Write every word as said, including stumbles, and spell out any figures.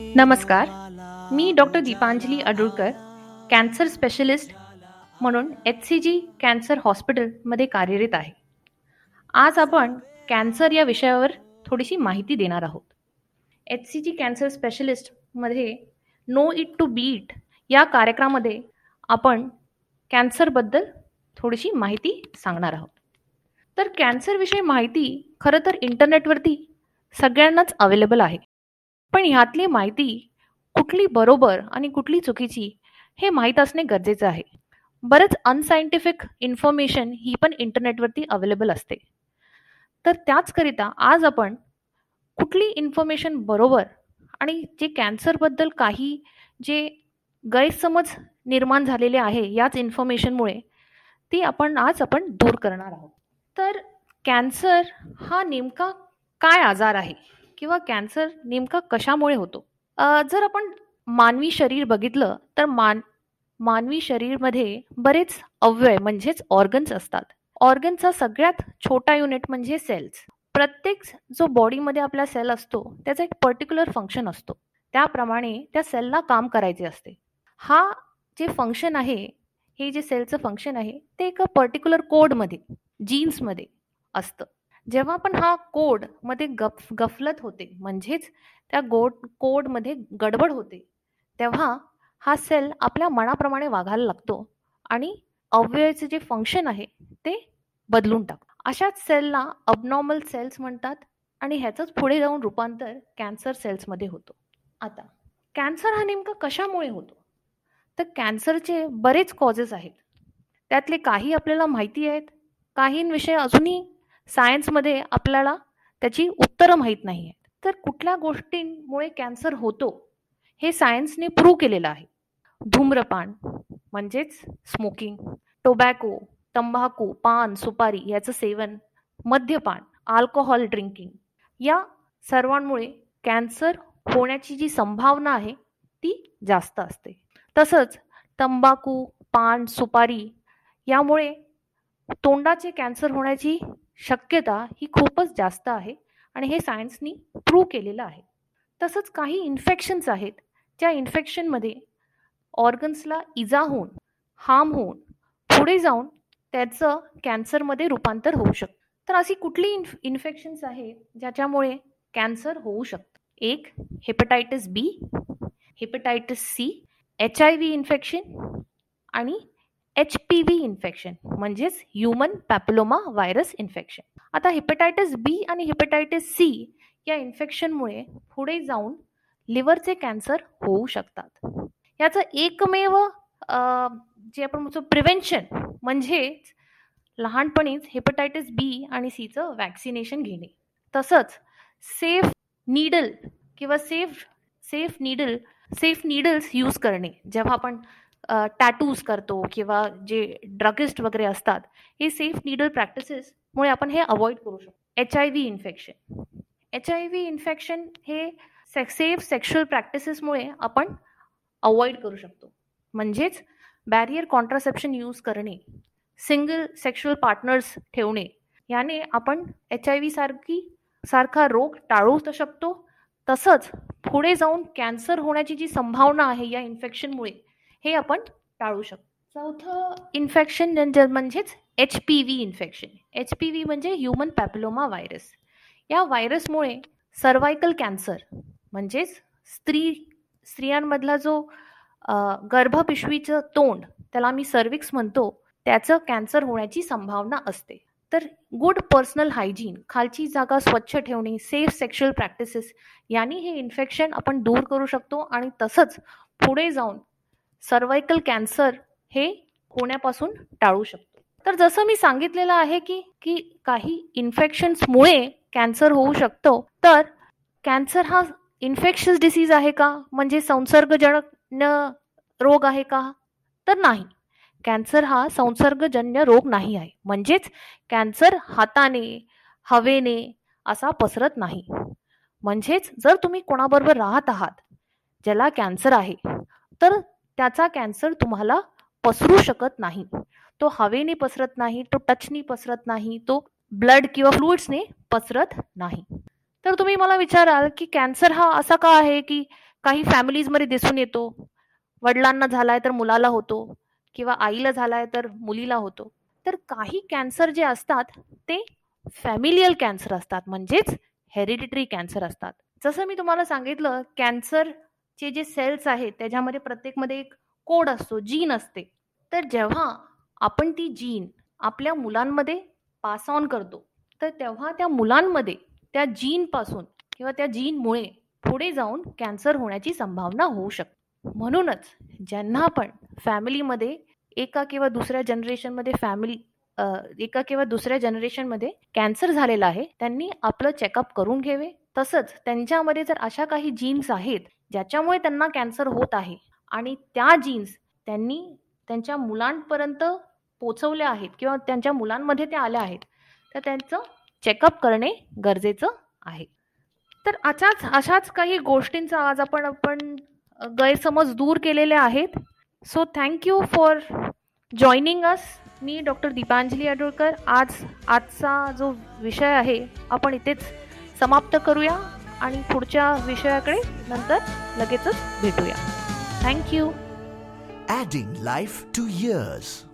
नमस्कार. मी doctor Deepanjali Adulkar, cancer specialist म्हणून एच सी जी कॅन्सर हॉस्पिटलमध्ये कार्यरत आहे. आज आपण कॅन्सर या विषयावर थोडीशी माहिती देणार आहोत. एच सी जी कॅन्सर स्पेशलिस्टमध्ये नो इट टू बीट या कार्यक्रमामध्ये आपण कॅन्सरबद्दल थोडीशी माहिती सांगणार आहोत. तर कॅन्सरविषयी माहिती खरं तर इंटरनेटवरती सगळ्यांनाच अवेलेबल आहे. पण ह्यातली माहिती कुठली बरोबर आणि कुठली चुकीची हे माहीत असणे गरजेचं आहे. बरंच अनसायंटिफिक इन्फॉर्मेशन ही पण इंटरनेटवरती अवेलेबल असते. तर त्याचकरिता आज आपण कुठली इन्फॉर्मेशन बरोबर आणि जे कॅन्सरबद्दल काही जे गैरसमज निर्माण झालेले आहे याच इन्फॉर्मेशनमुळे ती आपण आज आपण दूर करणार आहोत. तर कॅन्सर हा नेमका काय आजार आहे किंवा कॅन्सर नेमका कशामुळे होतो? अ, जर आपण मानवी शरीर बघितलं तर मान मानवी शरीरमध्ये बरेच अवयव म्हणजेच ऑर्गन्स असतात. ऑर्गनचा सगळ्यात छोटा युनिट म्हणजे सेल्स. प्रत्येक जो बॉडीमध्ये आपला सेल असतो त्याचा एक पर्टिक्युलर फंक्शन असतो. त्याप्रमाणे त्या सेलला काम करायचे असते. हा जे फंक्शन आहे, हे जे सेलचं फंक्शन आहे ते एका पर्टिक्युलर कोडमध्ये, जीन्समध्ये असतं. जेव्हा पण हा कोड मध्ये गफ गफलत होते म्हणजेच त्या गोड कोडमध्ये गडबड होते, तेव्हा हा सेल आपल्या मनाप्रमाणे वागायला लागतो आणि अवयवाचे जे फंक्शन आहे ते बदलून टाकतो. अशाच सेलला अबनॉर्मल सेल्स म्हणतात आणि ह्याचंच पुढे जाऊन रूपांतर कॅन्सर सेल्समध्ये होतो. आता कॅन्सर हा नेमका कशामुळे होतो? तर कॅन्सरचे बरेच कॉजेस आहेत. त्यातले काही आपल्याला माहिती आहेत, काहींविषयी अजूनही सायन्समध्ये आपल्याला त्याची उत्तरं माहीत नाही आहेत. तर कुठल्या गोष्टींमुळे कॅन्सर होतो हे सायन्सने प्रूव्ह केलेलं आहे. धूम्रपान म्हणजेच स्मोकिंग, टोबॅको, तंबाखू, पान, सुपारी याचं सेवन, मद्यपान, अल्कोहोल ड्रिंकिंग या सर्वांमुळे कॅन्सर होण्याची जी संभावना आहे ती जास्त असते. तसंच तंबाखू, पान, सुपारी यामुळे तोंडाचे कॅन्सर होण्याची शक्यता ही खूपच जास्त आहे आणि हे सायन्सनी प्रूव्ह केलेलं आहे. तसंच काही इन्फेक्शन्स आहेत, ज्या इन्फेक्शनमध्ये ऑर्गन्सला इजा होऊन, हार्म होऊन पुढे जाऊन त्याचं कॅन्सरमध्ये रूपांतर होऊ शकतं. तर अशी कुठली इन्फ इन्फेक्शन्स आहेत ज्याच्यामुळे कॅन्सर होऊ शकतं? एक, hepatitis B, hepatitis C, H I V infection आणि एच पी व्ही इन्फेक्शन म्हणजेच ह्युमन पॅपिलोमा व्हायरस इन्फेक्शन. आता हेपटायटिस बी आणि हेपटायटिस सी या इन्फेक्शनमुळे पुढे जाऊन लिव्हरचे कॅन्सर होऊ शकतात. याचं एकमेव जे आपण म्हणतो प्रिव्हेन्शन म्हणजेच लहानपणीच हेपटायटिस बी आणि सीचं वॅक्सिनेशन घेणे. तसंच सेफ नीडल किंवा safe safe needle safe needles use करणे. जेव्हा आपण टॅटूज करतो किंवा जे ड्रगिस्ट वगैरे असतात, हे सेफ नीडल प्रॅक्टिसेसमुळे आपण हे अवॉइड करू शकतो. H I V infection H I V infection हे सेफ सेक्शुअल प्रॅक्टिसेसमुळे आपण अवॉइड करू शकतो. म्हणजेच बॅरियर कॉन्ट्रासेप्शन यूज करणे, सिंगल सेक्शुअल पार्टनर्स ठेवणे, याने आपण एच आय व्ही सारखी सारखा रोग टाळू शकतो. तसंच पुढे जाऊन कॅन्सर होण्याची जी संभावना आहे या इन्फेक्शनमुळे हे आपण टाळू शकतो. चौथं इन्फेक्शन म्हणजेच H P V infection. H P V म्हणजे ह्युमन पॅपिलोमा व्हायरस. या व्हायरसमुळे सर्वायकल कॅन्सर म्हणजेच स्त्री स्त्रियांमधला जो गर्भपिशवीचं तोंड, त्याला आम्ही सर्विक्स म्हणतो, त्याचं कॅन्सर होण्याची संभावना असते. तर गुड पर्सनल हायजीन, खालची जागा स्वच्छ ठेवणे, सेफ सेक्शुअल प्रॅक्टिसेस यांनी हे इन्फेक्शन आपण दूर करू शकतो आणि तसंच पुढे जाऊन सर्वायकल कॅन्सर हे होण्यापासून टाळू शकतो. तर जसं मी सांगितलेलं आहे की की काही इन्फेक्शन्समुळे कॅन्सर होऊ शकतो, तर कॅन्सर हा इन्फेक्शियस डिसीज आहे का, म्हणजे संसर्गजन्य रोग आहे का? तर नाही. कॅन्सर हा संसर्गजन्य रोग नाही आहे. म्हणजेच कॅन्सर हाताने, हवेने असा पसरत नाही. म्हणजेच जर तुम्ही कोणाबरोबर राहत आहात ज्याला कॅन्सर आहे, तर त्याचा कॅन्सर तुम्हाला पसरू शकत नाही. तो हवेने पसरत नाही, तो टचनी पसरत नाही, तो ब्लड किंवा फ्लुइड्सने पसरत नाही. तर तुम्ही मला विचाराल की कॅन्सर हा असा का आहे की काही फॅमिलीजमध्ये दिसून येतो. वडिलांना झालाय तर मुलाला होतो किंवा आईला झालाय तर मुलीला होतो. तर काही कॅन्सर जे असतात ते फॅमिलियल कॅन्सर असतात, म्हणजेच हेरिडिटरी कॅन्सर असतात. जसं मी तुम्हाला सांगितलं, कॅन्सरचे जे सेल्स आहेत त्याच्यामध्ये प्रत्येकमध्ये एक कोड असतो, जीन असते. तर जेव्हा आपण ती जीन आपल्या मुलांमध्ये पास ऑन करतो, तर तेव्हा त्या मुलांमध्ये त्या जीनपासून किंवा त्या जीनमुळे पुढे जाऊन कॅन्सर होण्याची संभावना होऊ शकते. म्हणूनच ज्यांना पण फॅमिलीमध्ये एका किंवा दुसऱ्या जनरेशनमध्ये फॅमिली एका किंवा दुसऱ्या जनरेशनमध्ये कॅन्सर झालेला आहे, त्यांनी आपलं चेकअप करून घ्यावे. तसंच त्यांच्यामध्ये जर अशा काही जीन्स आहेत ज्याच्यामुळे त्यांना कॅन्सर होत आहे आणि त्या जीन्स त्यांनी त्यांच्या मुलांपर्यंत पोचवल्या आहेत किंवा त्यांच्या मुलांमध्ये त्या आल्या आहेत, तर त्यांचं चेकअप करणे गरजेचं आहे. तर अशाच अशाच काही गोष्टींचा आज आपण आपण गैरसमज दूर केलेले आहेत. So thank you for joining us. मी डॉक्टर दीपांजली अडुळकर. आज आजचा जो विषय आहे आपण इथेच समाप्त करूया आणि पुढच्या विषयाकडे नंतर लगेचच भेटूया. Thank you. Adding life to years.